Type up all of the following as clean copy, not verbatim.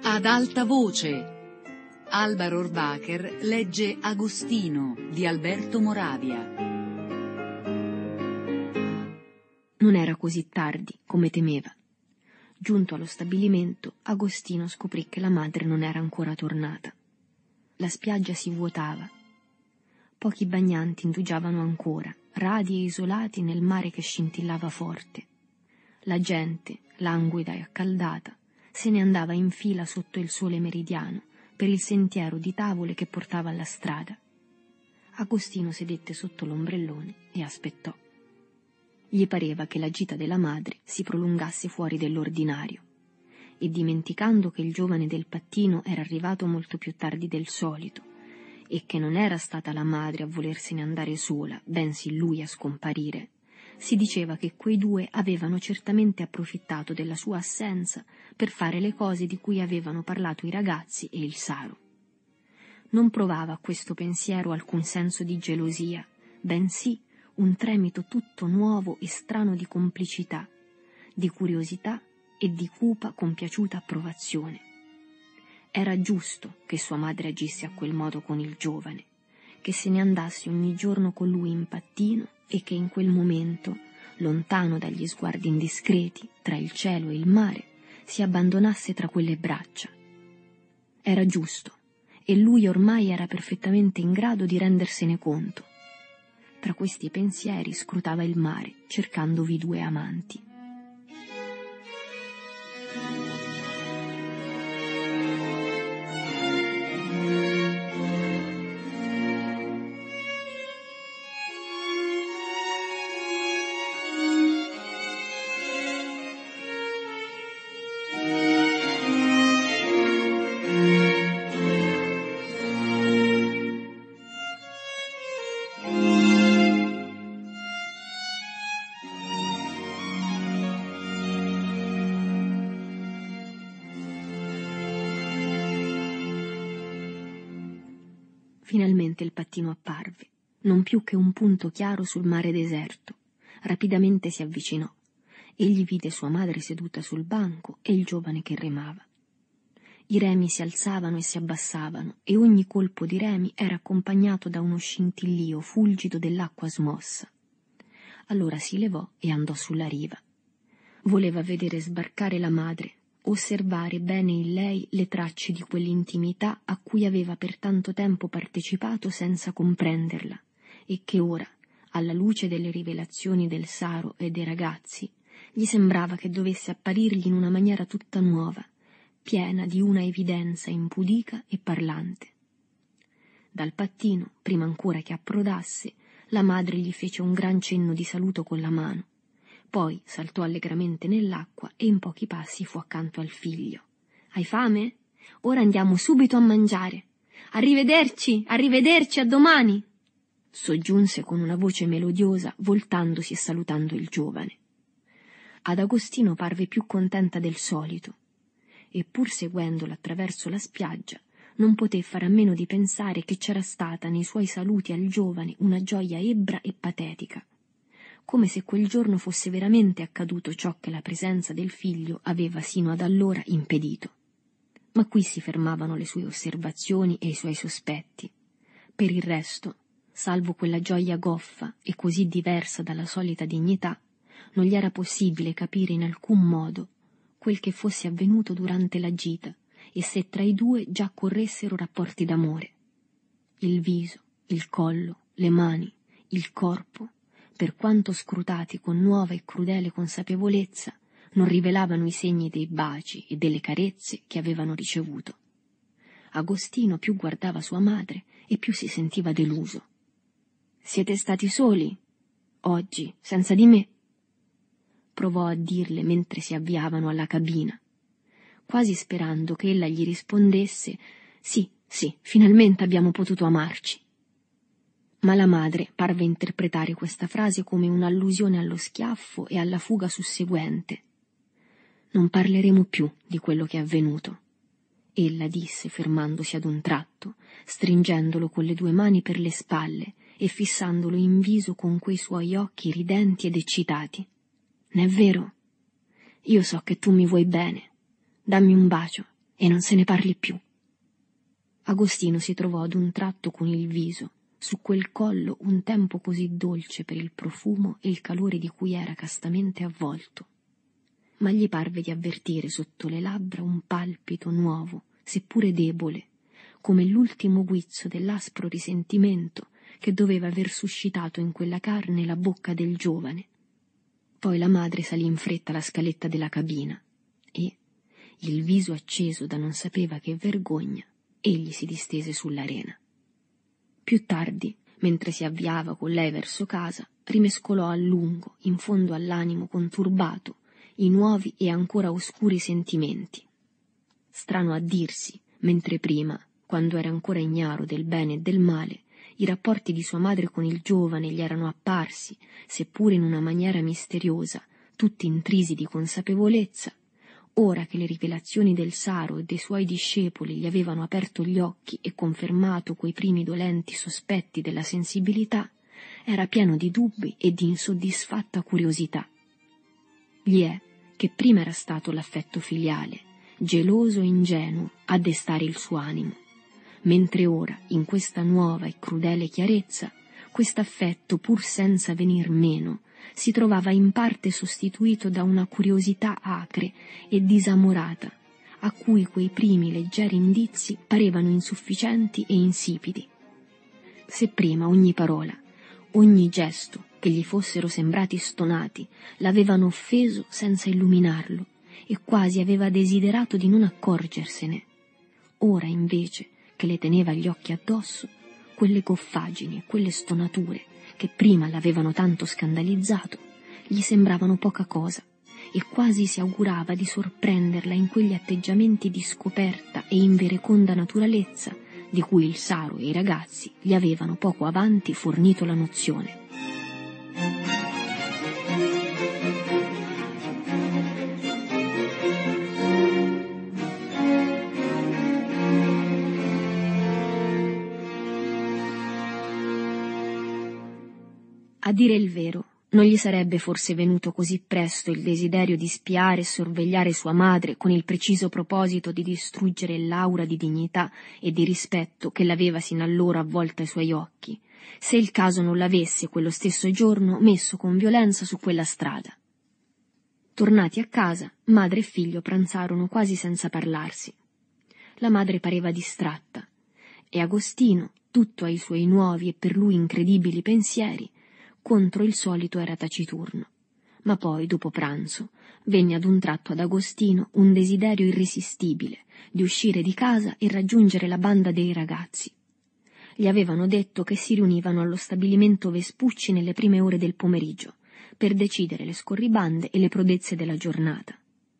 Ad alta voce. Alba Rohrwacher legge Agostino di Alberto Moravia. Non era così tardi come temeva. Giunto allo stabilimento, Agostino scoprì che la madre non era ancora tornata. La spiaggia si vuotava. Pochi bagnanti indugiavano ancora, radi e isolati nel mare che scintillava forte. La gente, languida e accaldata, se ne andava in fila sotto il sole meridiano per il sentiero di tavole che portava alla strada. Agostino sedette sotto l'ombrellone e aspettò. Gli pareva che la gita della madre si prolungasse fuori dell'ordinario, e dimenticando che il giovane del pattino era arrivato molto più tardi del solito e che non era stata la madre a volersene andare sola, bensì lui a scomparire, si diceva che quei due avevano certamente approfittato della sua assenza per fare le cose di cui avevano parlato i ragazzi e il Saro. Non provava a questo pensiero alcun senso di gelosia, bensì un tremito tutto nuovo e strano di complicità, di curiosità e di cupa compiaciuta approvazione. Era giusto che sua madre agisse a quel modo con il giovane, che se ne andasse ogni giorno con lui in pattino e che in quel momento, lontano dagli sguardi indiscreti, tra il cielo e il mare, si abbandonasse tra quelle braccia. Era giusto, e lui ormai era perfettamente in grado di rendersene conto. Tra questi pensieri scrutava il mare, cercandovi due amanti. Finalmente il pattino apparve, non più che un punto chiaro sul mare deserto. Rapidamente si avvicinò. Egli vide sua madre seduta sul banco e il giovane che remava. I remi si alzavano e si abbassavano e ogni colpo di remi era accompagnato da uno scintillio fulgido dell'acqua smossa. Allora si levò e andò sulla riva. Voleva vedere sbarcare la madre, osservare bene in lei le tracce di quell'intimità a cui aveva per tanto tempo partecipato senza comprenderla e che ora, alla luce delle rivelazioni del Saro e dei ragazzi, gli sembrava che dovesse apparirgli in una maniera tutta nuova, piena di una evidenza impudica e parlante. Dal pattino, prima ancora che approdasse, la madre gli fece un gran cenno di saluto con la mano. Poi saltò allegramente nell'acqua e in pochi passi fu accanto al figlio. «Hai fame? Ora andiamo subito a mangiare. Arrivederci, arrivederci, a domani!» soggiunse con una voce melodiosa, voltandosi e salutando il giovane. Ad Agostino parve più contenta del solito, e pur seguendola attraverso la spiaggia, non poté fare a meno di pensare che c'era stata nei suoi saluti al giovane una gioia ebbra e patetica, come se quel giorno fosse veramente accaduto ciò che la presenza del figlio aveva sino ad allora impedito. Ma qui si fermavano le sue osservazioni e i suoi sospetti. Per il resto, salvo quella gioia goffa e così diversa dalla solita dignità, non gli era possibile capire in alcun modo quel che fosse avvenuto durante la gita e se tra i due già corressero rapporti d'amore. Il viso, il collo, le mani, il corpo, per quanto scrutati con nuova e crudele consapevolezza, non rivelavano i segni dei baci e delle carezze che avevano ricevuto. Agostino più guardava sua madre e più si sentiva deluso. «Siete stati soli? Oggi, senza di me?» provò a dirle mentre si avviavano alla cabina, quasi sperando che ella gli rispondesse «Sì, finalmente abbiamo potuto amarci». Ma la madre parve interpretare questa frase come un'allusione allo schiaffo e alla fuga susseguente. «Non parleremo più di quello che è avvenuto», ella disse fermandosi ad un tratto, stringendolo con le due mani per le spalle e fissandolo in viso con quei suoi occhi ridenti ed eccitati. «N'è vero? Io so che tu mi vuoi bene. Dammi un bacio e non se ne parli più. Agostino si trovò ad un tratto con il viso, su quel collo un tempo così dolce per il profumo e il calore di cui era castamente avvolto. Ma gli parve di avvertire sotto le labbra un palpito nuovo, seppure debole, come l'ultimo guizzo dell'aspro risentimento che doveva aver suscitato in quella carne la bocca del giovane. Poi la madre salì in fretta la scaletta della cabina e, il viso acceso da non sapeva che vergogna, egli si distese sull'arena. Più tardi, mentre si avviava con lei verso casa, rimescolò a lungo, in fondo all'animo conturbato, i nuovi e ancora oscuri sentimenti. Strano a dirsi, mentre prima, quando era ancora ignaro del bene e del male, i rapporti di sua madre con il giovane gli erano apparsi, seppure in una maniera misteriosa, tutti intrisi di consapevolezza. Ora che le rivelazioni del Saro e dei suoi discepoli gli avevano aperto gli occhi e confermato quei primi dolenti sospetti della sensibilità, era pieno di dubbi e di insoddisfatta curiosità. Gli è che prima era stato l'affetto filiale, geloso e ingenuo, a destare il suo animo, mentre ora, in questa nuova e crudele chiarezza, quest'affetto, pur senza venir meno, si trovava in parte sostituito da una curiosità acre e disamorata, a cui quei primi leggeri indizi parevano insufficienti e insipidi. Se prima ogni parola, ogni gesto che gli fossero sembrati stonati l'avevano offeso senza illuminarlo e quasi aveva desiderato di non accorgersene, ora invece che le teneva gli occhi addosso, quelle goffaggini e quelle stonature che prima l'avevano tanto scandalizzato, gli sembravano poca cosa, e quasi si augurava di sorprenderla in quegli atteggiamenti di scoperta e invereconda naturalezza di cui il Saro e i ragazzi gli avevano poco avanti fornito la nozione. A dire il vero, non gli sarebbe forse venuto così presto il desiderio di spiare e sorvegliare sua madre con il preciso proposito di distruggere l'aura di dignità e di rispetto che l'aveva sin allora avvolta ai suoi occhi, se il caso non l'avesse quello stesso giorno messo con violenza su quella strada. Tornati a casa, madre e figlio pranzarono quasi senza parlarsi. La madre pareva distratta, e Agostino, tutto ai suoi nuovi e per lui incredibili pensieri, contro il solito era taciturno, ma poi, dopo pranzo, venne ad un tratto ad Agostino un desiderio irresistibile di uscire di casa e raggiungere la banda dei ragazzi. Gli avevano detto che si riunivano allo stabilimento Vespucci nelle prime ore del pomeriggio per decidere le scorribande e le prodezze della giornata.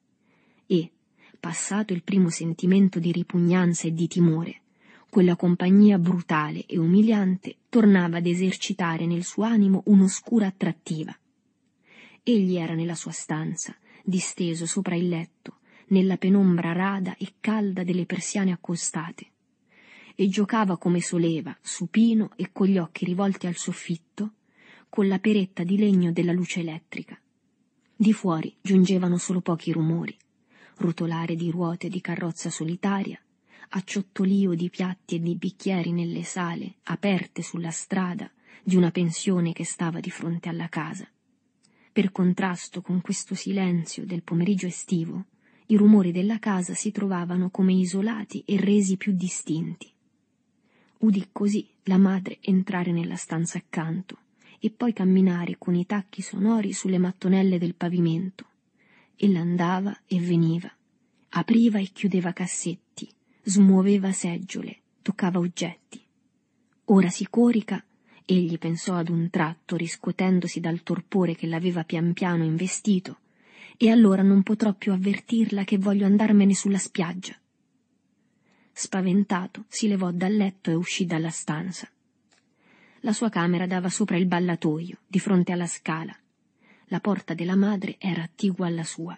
E, passato il primo sentimento di ripugnanza e di timore, quella compagnia brutale e umiliante tornava ad esercitare nel suo animo un'oscura attrattiva. Egli era nella sua stanza, disteso sopra il letto, nella penombra rada e calda delle persiane accostate, e giocava come soleva, supino e con gli occhi rivolti al soffitto, con la peretta di legno della luce elettrica. Di fuori giungevano solo pochi rumori, rotolare di ruote di carrozza solitaria, acciottolio di piatti e di bicchieri nelle sale aperte sulla strada di una pensione che stava di fronte alla casa. Per contrasto con questo silenzio del pomeriggio estivo, i rumori della casa si trovavano come isolati e resi più distinti. Udì così la madre entrare nella stanza accanto e poi camminare con i tacchi sonori sulle mattonelle del pavimento. Ella andava e veniva, apriva e chiudeva cassetti, smuoveva seggiole, toccava oggetti. Ora si corica, egli pensò ad un tratto, riscuotendosi dal torpore che l'aveva pian piano investito, e allora non potrò più avvertirla che voglio andarmene sulla spiaggia. Spaventato, si levò dal letto e uscì dalla stanza. La sua camera dava sopra il ballatoio, di fronte alla scala. La porta della madre era attigua alla sua.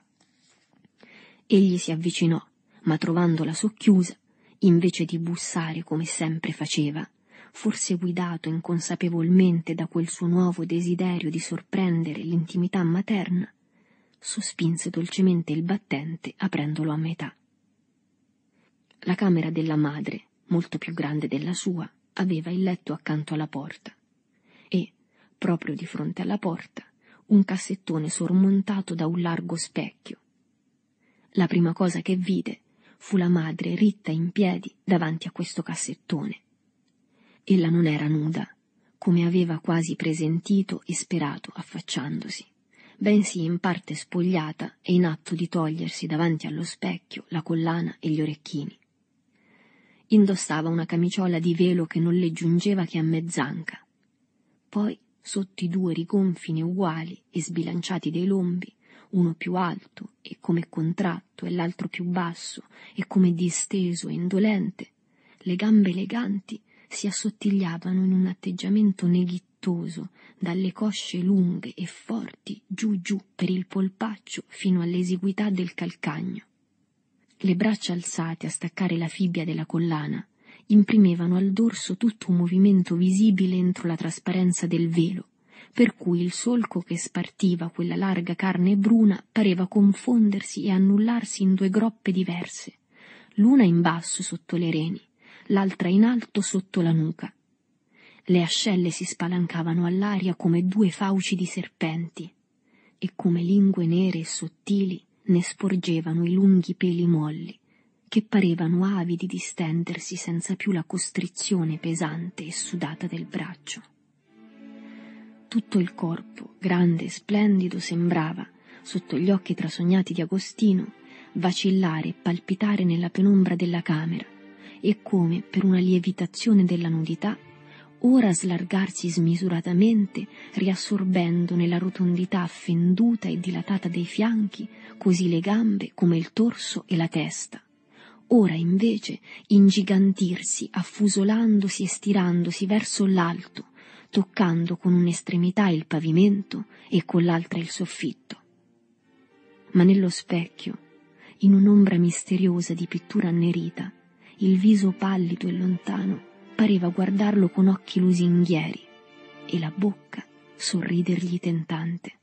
Egli si avvicinò, ma trovandola socchiusa, invece di bussare come sempre faceva, forse guidato inconsapevolmente da quel suo nuovo desiderio di sorprendere l'intimità materna, sospinse dolcemente il battente aprendolo a metà. La camera della madre, molto più grande della sua, aveva il letto accanto alla porta e, proprio di fronte alla porta, un cassettone sormontato da un largo specchio. La prima cosa che vide fu la madre ritta in piedi davanti a questo cassettone. Ella non era nuda, come aveva quasi presentito e sperato affacciandosi, bensì in parte spogliata e in atto di togliersi davanti allo specchio la collana e gli orecchini. Indossava una camiciola di velo che non le giungeva che a mezz'anca. Poi, sotto i 2 rigonfini uguali e sbilanciati dei lombi, uno più alto e come contratto e l'altro più basso e come disteso e indolente, le gambe eleganti si assottigliavano in un atteggiamento neghittoso dalle cosce lunghe e forti giù per il polpaccio fino all'esiguità del calcagno. Le braccia alzate a staccare la fibbia della collana imprimevano al dorso tutto un movimento visibile entro la trasparenza del velo, per cui il solco che spartiva quella larga carne bruna pareva confondersi e annullarsi in 2 groppe diverse, l'una in basso sotto le reni, l'altra in alto sotto la nuca. Le ascelle si spalancavano all'aria come 2 fauci di serpenti, e come lingue nere e sottili ne sporgevano i lunghi peli molli, che parevano avidi di stendersi senza più la costrizione pesante e sudata del braccio. Tutto il corpo, grande e splendido, sembrava, sotto gli occhi trasognati di Agostino, vacillare e palpitare nella penombra della camera, e come, per una lievitazione della nudità, ora slargarsi smisuratamente, riassorbendo nella rotondità fenduta e dilatata dei fianchi così le gambe come il torso e la testa, ora invece ingigantirsi, affusolandosi e stirandosi verso l'alto, toccando con un'estremità il pavimento e con l'altra il soffitto. Ma nello specchio, in un'ombra misteriosa di pittura annerita, il viso pallido e lontano pareva guardarlo con occhi lusinghieri e la bocca sorridergli tentante.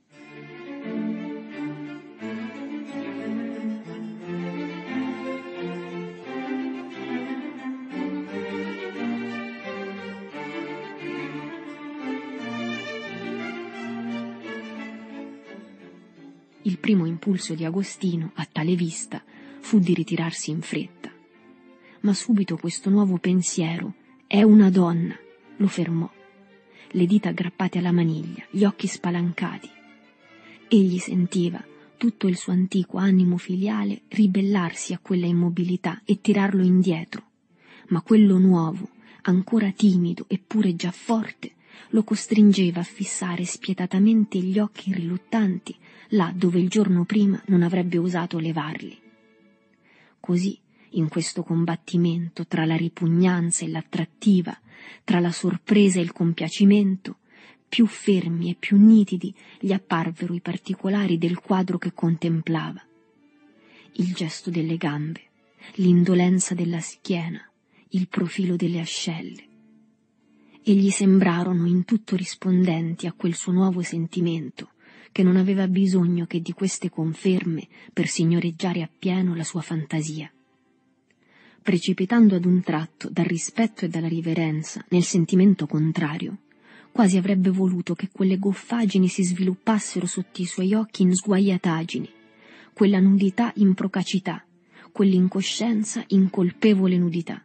Il primo impulso di Agostino, a tale vista, fu di ritirarsi in fretta. Ma subito questo nuovo pensiero, «È una donna», lo fermò. Le dita aggrappate alla maniglia, gli occhi spalancati. Egli sentiva tutto il suo antico animo filiale ribellarsi a quella immobilità e tirarlo indietro, ma quello nuovo, ancora timido eppure già forte, lo costringeva a fissare spietatamente gli occhi riluttanti là dove il giorno prima non avrebbe osato levarli. Così, in questo combattimento tra la ripugnanza e l'attrattiva, tra la sorpresa e il compiacimento, più fermi e più nitidi gli apparvero i particolari del quadro che contemplava. Il gesto delle gambe, l'indolenza della schiena, il profilo delle ascelle. E gli sembrarono in tutto rispondenti a quel suo nuovo sentimento, che non aveva bisogno che di queste conferme per signoreggiare appieno la sua fantasia. Precipitando ad un tratto dal rispetto e dalla riverenza nel sentimento contrario, quasi avrebbe voluto che quelle goffaggini si sviluppassero sotto i suoi occhi in sguaiataggini, quella nudità in procacità, quell'incoscienza in colpevole nudità.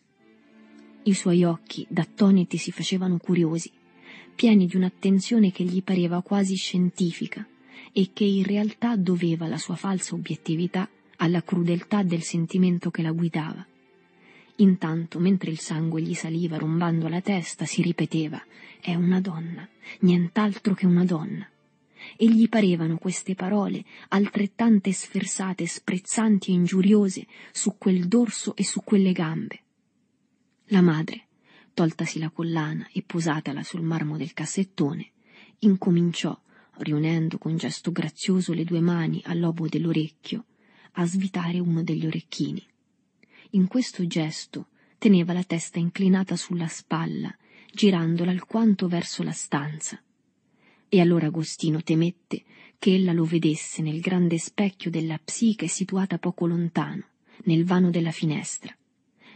I suoi occhi d'attoniti si facevano curiosi, pieni di un'attenzione che gli pareva quasi scientifica e che in realtà doveva la sua falsa obiettività alla crudeltà del sentimento che la guidava. Intanto, mentre il sangue gli saliva rombando la testa, si ripeteva: «È una donna, nient'altro che una donna». E gli parevano queste parole altrettante sferzate, sprezzanti e ingiuriose su quel dorso e su quelle gambe. La madre, toltasi la collana e posatala sul marmo del cassettone, incominciò, riunendo con gesto grazioso le 2 mani al lobo dell'orecchio, a svitare uno degli orecchini. In questo gesto teneva la testa inclinata sulla spalla, girandola alquanto verso la stanza. E allora Agostino temette che ella lo vedesse nel grande specchio della psiche situata poco lontano, nel vano della finestra,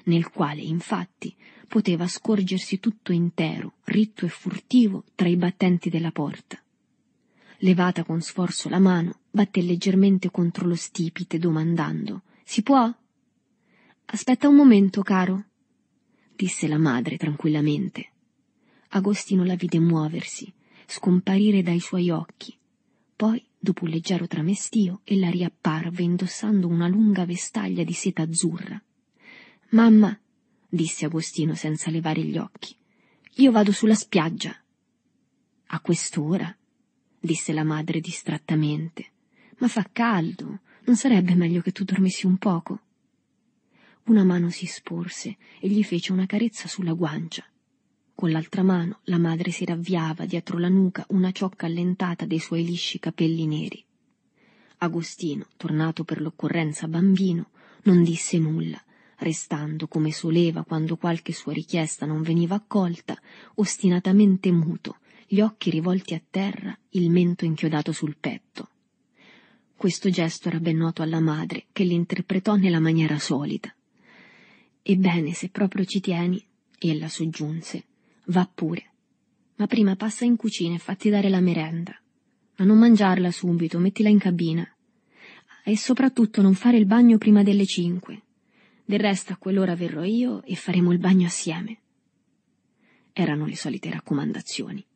nel quale, infatti, poteva scorgersi tutto intero, ritto e furtivo, tra i battenti della porta. Levata con sforzo la mano, batté leggermente contro lo stipite, domandando: «Si può?» «Aspetta un momento, caro», disse la madre tranquillamente. Agostino la vide muoversi, scomparire dai suoi occhi. Poi, dopo un leggero tramestio, ella riapparve indossando una lunga vestaglia di seta azzurra. «Mamma», disse Agostino senza levare gli occhi, «io vado sulla spiaggia». «A quest'ora?» disse la madre distrattamente. «Ma fa caldo, non sarebbe meglio che tu dormissi un poco?» Una mano si sporse e gli fece una carezza sulla guancia. Con l'altra mano la madre si ravviava dietro la nuca una ciocca allentata dei suoi lisci capelli neri. Agostino, tornato per l'occorrenza bambino, non disse nulla, restando, come soleva quando qualche sua richiesta non veniva accolta, ostinatamente muto, gli occhi rivolti a terra, il mento inchiodato sul petto. Questo gesto era ben noto alla madre, che l'interpretò nella maniera solita. «Ebbene, se proprio ci tieni», ella soggiunse, «va pure. Ma prima passa in cucina e fatti dare la merenda. Ma non mangiarla subito, mettila in cabina. E soprattutto non fare il bagno prima delle 5. Del resto a quell'ora verrò io e faremo il bagno assieme». Erano le solite raccomandazioni.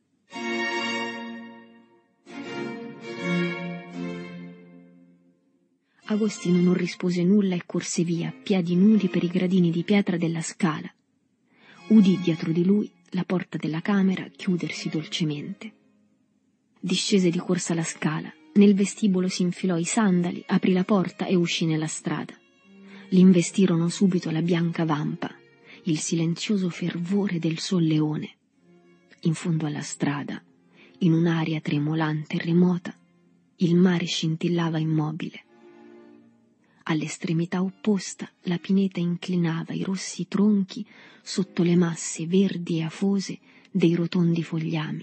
Agostino non rispose nulla e corse via, piedi nudi per i gradini di pietra della scala. Udì dietro di lui la porta della camera chiudersi dolcemente. Discese di corsa la scala, nel vestibolo si infilò i sandali, aprì la porta e uscì nella strada. L'investirono subito la bianca vampa, il silenzioso fervore del solleone. In fondo alla strada, in un'aria tremolante e remota, il mare scintillava immobile. All'estremità opposta la pineta inclinava i rossi tronchi sotto le masse verdi e afose dei rotondi fogliami.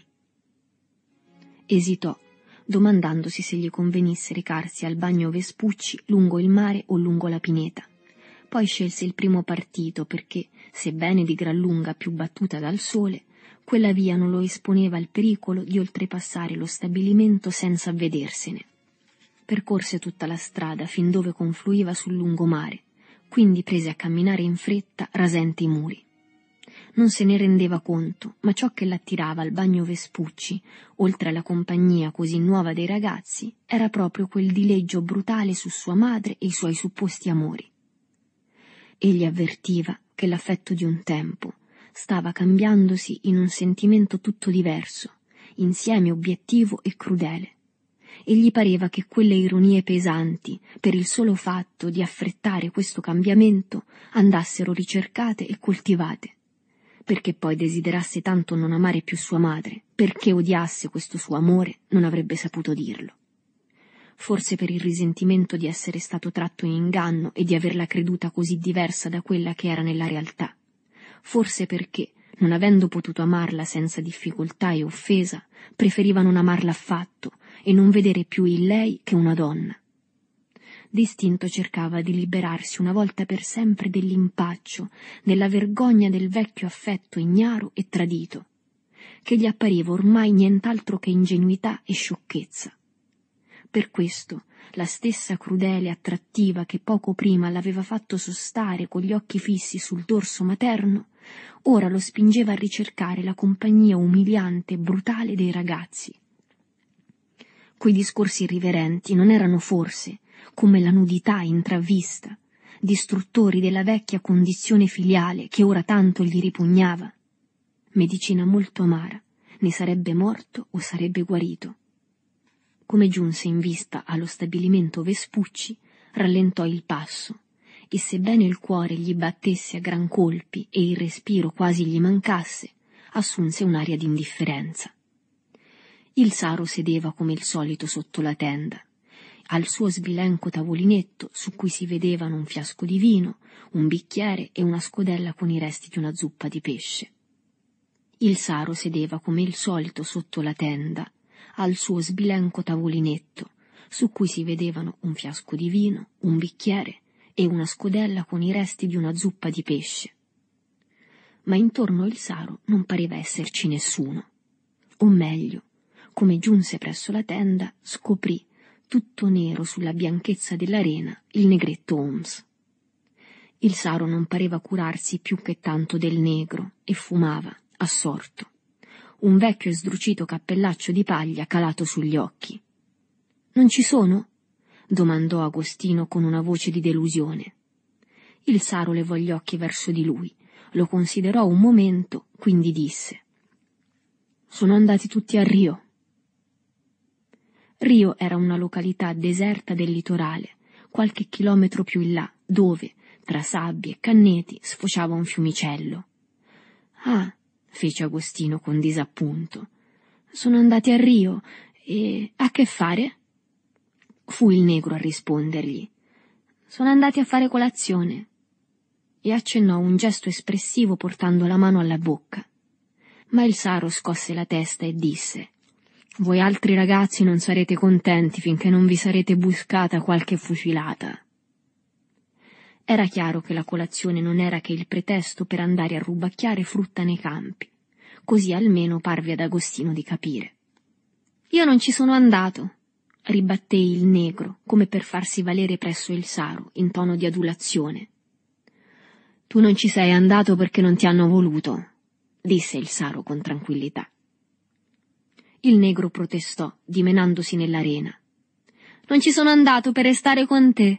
Esitò, domandandosi se gli convenisse recarsi al bagno Vespucci lungo il mare o lungo la pineta. Poi scelse il primo partito perché, sebbene di gran lunga più battuta dal sole, quella via non lo esponeva al pericolo di oltrepassare lo stabilimento senza avvedersene. Percorse tutta la strada fin dove confluiva sul lungomare, quindi prese a camminare in fretta rasente i muri. Non se ne rendeva conto, ma ciò che l'attirava al bagno Vespucci, oltre alla compagnia così nuova dei ragazzi, era proprio quel dileggio brutale su sua madre e i suoi supposti amori. Egli avvertiva che l'affetto di un tempo stava cambiandosi in un sentimento tutto diverso, insieme obiettivo e crudele. E gli pareva che quelle ironie pesanti, per il solo fatto di affrettare questo cambiamento, andassero ricercate e coltivate. Perché poi desiderasse tanto non amare più sua madre, perché odiasse questo suo amore, non avrebbe saputo dirlo. Forse per il risentimento di essere stato tratto in inganno e di averla creduta così diversa da quella che era nella realtà. Forse perché, non avendo potuto amarla senza difficoltà e offesa, preferiva non amarla affatto e non vedere più in lei che una donna. D'istinto cercava di liberarsi una volta per sempre dell'impaccio, della vergogna del vecchio affetto ignaro e tradito, che gli appariva ormai nient'altro che ingenuità e sciocchezza. Per questo la stessa crudele attrattiva che poco prima l'aveva fatto sostare con gli occhi fissi sul dorso materno, ora lo spingeva a ricercare la compagnia umiliante e brutale dei ragazzi. Quei discorsi irriverenti non erano forse, come la nudità intravvista, distruttori della vecchia condizione filiale che ora tanto gli ripugnava? Medicina molto amara, ne sarebbe morto o sarebbe guarito. Come giunse in vista allo stabilimento Vespucci, rallentò il passo, e sebbene il cuore gli battesse a gran colpi e il respiro quasi gli mancasse, assunse un'aria d'indifferenza. Il saro sedeva come il solito sotto la tenda, al suo sbilenco tavolinetto su cui si vedevano un fiasco di vino, un bicchiere e una scodella con i resti di una zuppa di pesce. Il saro sedeva come il solito sotto la tenda, al suo sbilenco tavolinetto, su cui si vedevano un fiasco di vino, un bicchiere e una scodella con i resti di una zuppa di pesce. Ma intorno al Saro non pareva esserci nessuno. O meglio, come giunse presso la tenda, scoprì, tutto nero sulla bianchezza dell'arena, il negretto Holmes. Il Saro non pareva curarsi più che tanto del negro e fumava, assorto, un vecchio e sdrucito cappellaccio di paglia calato sugli occhi. «Non ci sono?» domandò Agostino con una voce di delusione. Il Saro levò gli occhi verso di lui, lo considerò un momento, quindi disse: «Sono andati tutti a Rio». Rio era una località deserta del litorale, qualche chilometro più in là, dove, tra sabbie e canneti, sfociava un fiumicello. «Ah», fece Agostino con disappunto, «sono andati a Rio, e a che fare?» Fu il negro a rispondergli: «Sono andati a fare colazione», e accennò un gesto espressivo portando la mano alla bocca. Ma il Saro scosse la testa e disse: «Voi altri ragazzi non sarete contenti finché non vi sarete buscata qualche fucilata». Era chiaro che la colazione non era che il pretesto per andare a rubacchiare frutta nei campi. Così almeno parve ad Agostino di capire. «Io non ci sono andato», ribatté il negro, come per farsi valere presso il Saro, in tono di adulazione. «Tu non ci sei andato perché non ti hanno voluto», disse il Saro con tranquillità. Il negro protestò, dimenandosi nell'arena. «Non ci sono andato per restare con te».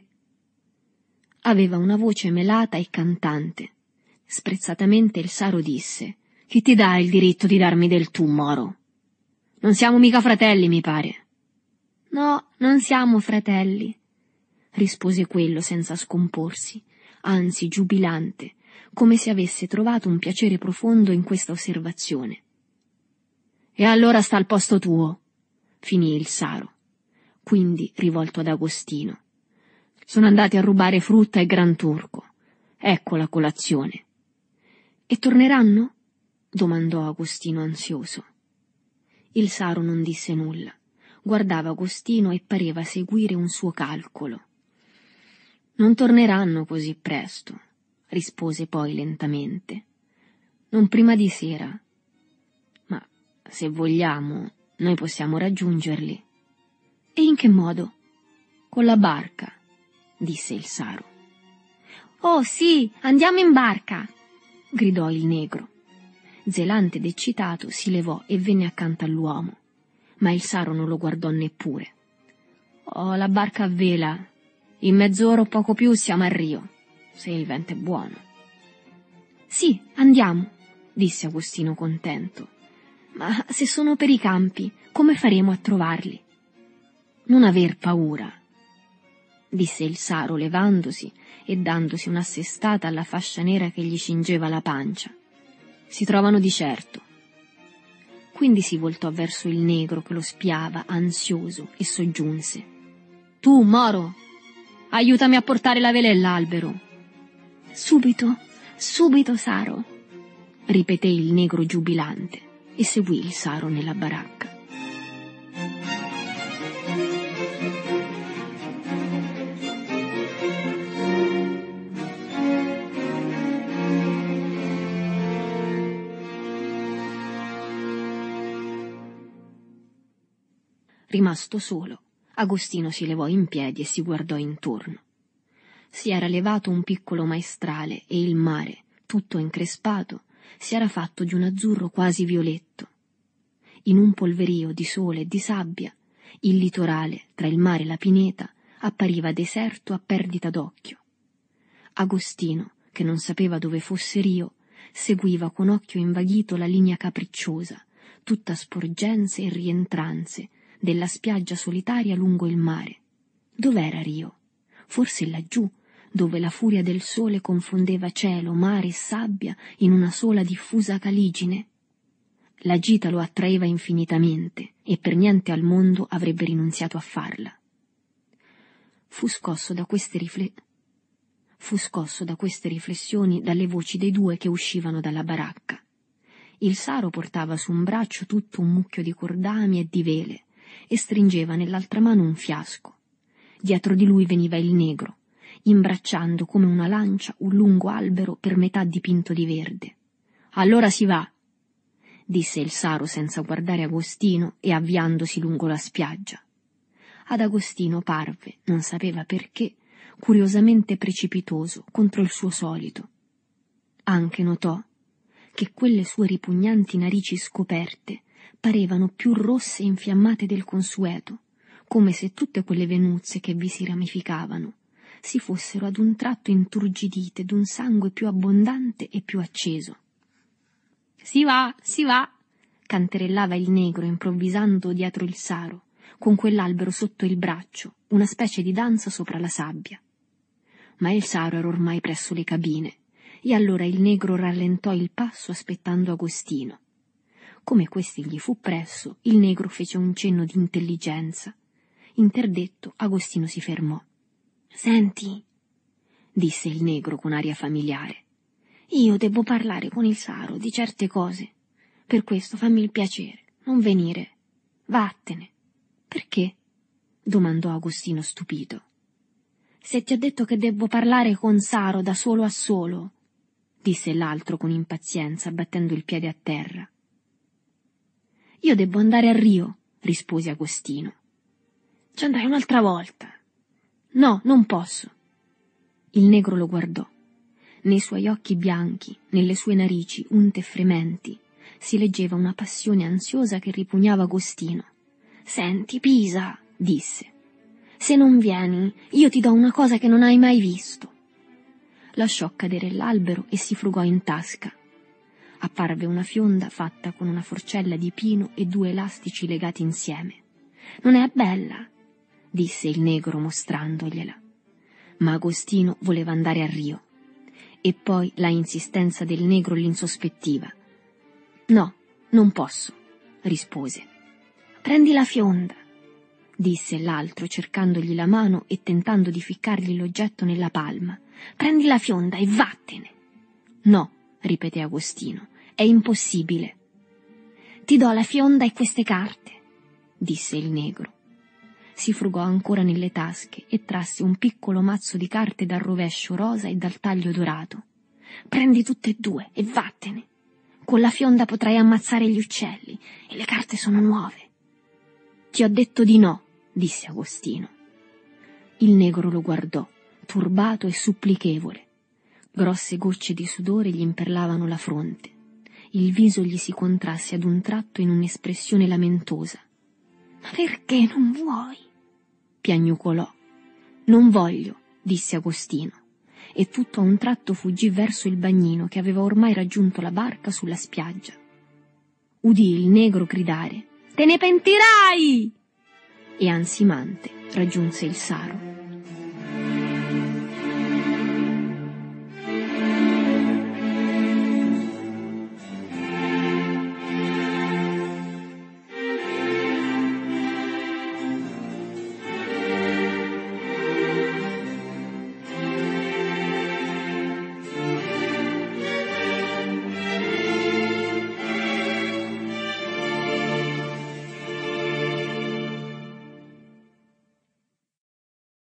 Aveva una voce melata e cantante. Sprezzatamente il Saro disse: «Chi ti dà il diritto di darmi del tu, Moro? Non siamo mica fratelli, mi pare». «No, non siamo fratelli», rispose quello senza scomporsi, anzi giubilante, come se avesse trovato un piacere profondo in questa osservazione. «E allora sta al posto tuo», finì il Saro. Quindi, rivolto ad Agostino: «Sono andati a rubare frutta e gran turco. Ecco la colazione». «E torneranno?» domandò Agostino ansioso. Il Saro non disse nulla. Guardava Agostino e pareva seguire un suo calcolo. «Non torneranno così presto», rispose poi lentamente. «Non prima di sera. Ma, se vogliamo, noi possiamo raggiungerli». «E in che modo?» «Con la barca», disse il Saro. «Oh sì, andiamo in barca!» gridò il negro. Zelante ed eccitato si levò e venne accanto all'uomo, ma il Saro non lo guardò neppure. «Ho la barca a vela. In mezz'ora o poco più siamo a Rio, se il vento è buono». «Sì, andiamo», disse Agostino contento. «Ma se sono per i campi, come faremo a trovarli?» «Non aver paura», disse il Saro levandosi e dandosi un'assestata alla fascia nera che gli cingeva la pancia. «Si trovano di certo». Quindi si voltò verso il negro che lo spiava, ansioso, e soggiunse: «Tu, Moro, aiutami a portare la vela e l'albero». «Subito, subito, Saro», ripeté il negro giubilante e seguì il Saro nella baracca. Rimasto solo, Agostino si levò in piedi e si guardò intorno. Si era levato un piccolo maestrale e il mare, tutto increspato, si era fatto di un azzurro quasi violetto. In un polverio di sole e di sabbia, il litorale, tra il mare e la pineta, appariva deserto a perdita d'occhio. Agostino, che non sapeva dove fosse Rio, seguiva con occhio invaghito la linea capricciosa, tutta sporgenze e rientranze, della spiaggia solitaria lungo il mare. Dov'era Rio? Forse laggiù, dove la furia del sole confondeva cielo, mare e sabbia in una sola diffusa caligine? La gita lo attraeva infinitamente e per niente al mondo avrebbe rinunziato a farla. Fu scosso da queste riflessioni dalle voci dei due che uscivano dalla baracca. Il Saro portava su un braccio tutto un mucchio di cordami e di vele e stringeva nell'altra mano un fiasco. Dietro di lui veniva il negro, imbracciando come una lancia un lungo albero per metà dipinto di verde. «Allora si va», disse il saro senza guardare Agostino e avviandosi lungo la spiaggia. Ad Agostino parve, non sapeva perché, curiosamente precipitoso contro il suo solito. Anche notò che quelle sue ripugnanti narici scoperte parevano più rosse e infiammate del consueto, come se tutte quelle venuzze che vi si ramificavano si fossero ad un tratto inturgidite d'un sangue più abbondante e più acceso. Si va, canterellava il negro improvvisando dietro il saro, con quell'albero sotto il braccio, una specie di danza sopra la sabbia. Ma il saro era ormai presso le cabine, e allora il negro rallentò il passo aspettando Agostino. Come questi gli fu presso, il negro fece un cenno di intelligenza. Interdetto, Agostino si fermò. «Senti», disse il negro con aria familiare, «io devo parlare con il saro di certe cose. Per questo fammi il piacere, non venire. Vattene». «Perché?» domandò Agostino stupito. «Se ti ho detto che devo parlare con Saro da solo a solo», disse l'altro con impazienza, battendo il piede a terra. «Io devo andare a Rio», rispose Agostino. «Ci andrai un'altra volta». «No, non posso». Il negro lo guardò. Nei suoi occhi bianchi, nelle sue narici unte e frementi, si leggeva una passione ansiosa che ripugnava Agostino. «Senti, Pisa», disse, «se non vieni, io ti do una cosa che non hai mai visto». Lasciò cadere l'albero e si frugò in tasca. Apparve una fionda fatta con una forcella di pino e 2 elastici legati insieme. «Non è bella?» disse il negro mostrandogliela. Ma Agostino voleva andare a Rio. E poi la insistenza del negro l'insospettiva. «No, non posso», rispose. «Prendi la fionda», disse l'altro cercandogli la mano e tentando di ficcargli l'oggetto nella palma. «Prendi la fionda e vattene». «No», ripeté Agostino, «è impossibile». «Ti do la fionda e queste carte», disse il negro. Si frugò ancora nelle tasche e trasse un piccolo mazzo di carte dal rovescio rosa e dal taglio dorato. «Prendi tutte e 2 e vattene. Con la fionda potrai ammazzare gli uccelli e le carte sono nuove». «Ti ho detto di no», disse Agostino. Il negro lo guardò, turbato e supplichevole. Grosse gocce di sudore gli imperlavano la fronte. Il viso gli si contrasse ad un tratto in un'espressione lamentosa. «Ma perché non vuoi?» piagnucolò. «Non voglio», disse Agostino, e tutto a un tratto fuggì verso il bagnino che aveva ormai raggiunto la barca sulla spiaggia. Udì il negro gridare: «Te ne pentirai!» e ansimante raggiunse il saro.